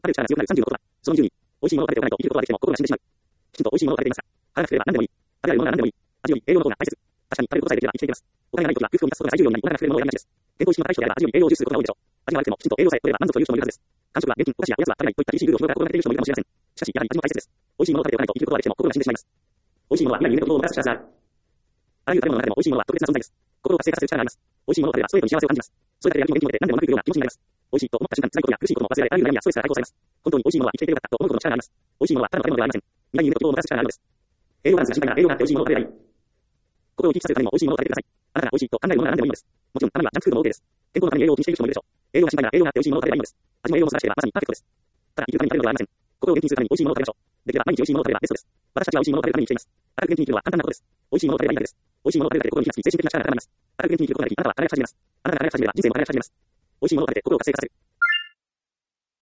食べる力が強くなる30の言葉。その20に、美味しいものを食べておかないと生きることができても心が死んでしまう。きちんと美味しいものを食べていますか？腹がすれば何でもいい。食べられるものなら何でもいい。味より栄養の方が大切。確かに食べることさえできれば生きていけます。お金がないときは空腹を満たすことが最重要になり、お腹が膨れるものを選びがちです。健康意識の高い人であれば味より栄養を重視することが多いでしょう。味が悪くてもきちんと栄養さえ取れば満足という人もいるはずです。間食は現金、お菓子やおやつは食べないといった厳しいルールを日頃から心がけている人もいるかもしれません。しかし、やはり味も大切です。美味しいものを食べておかないと生きることができても心が死んでしまいます。美味しいものは未来に夢と希望をもたらす力である。あらゆる食べ物の中でも美味しいものは特別な存在です。心を活性化させる力があります。美味しいものを食べればストレートに幸せを感じます。それだけでやる気も元気も出て何でもうまくいくような気持ちになります。美味しいと思った瞬間、辛いことや苦しいことも忘れられ、あらゆる悩みやストレスから解放されます。本当に美味しいものは生きていてよかったと思うことの力があります。美味しいものはただの食べ物ではありません。未来に夢と希望をもたらす力があるのです。栄養バランスが心配なら栄養があって美味しいものを食べればいい。心を生きさせるためにも美味しいものを食べてください。あなたが美味しいと考えるものなら何でもいいのです。もちろん、たまにはジャンクフードも OK です。健康のために栄養を気にしている人もいるでしょう。栄養が心配なら栄養があって美味しいものを食べればいいのです。味も栄養も素晴らしければまさにパーフェクトです。ただ生きるために食べるのではありません。心を元気にするために美味しいものを食べましょう。できれば毎日美味しいものを食べればベストです。私たちは美味しいものを食べるために生きています。明るく元気に生きるのは簡単なことです。美味しいものを食べればいいだけです。美味しいものを食べるだけで心に気がつき、精神的な力が高まります。明るく元気に生きることができ、あなたは輝き始めます。あなたが輝き始めれば人生も輝き始めます。美味しいものを食べて心を活性化させる。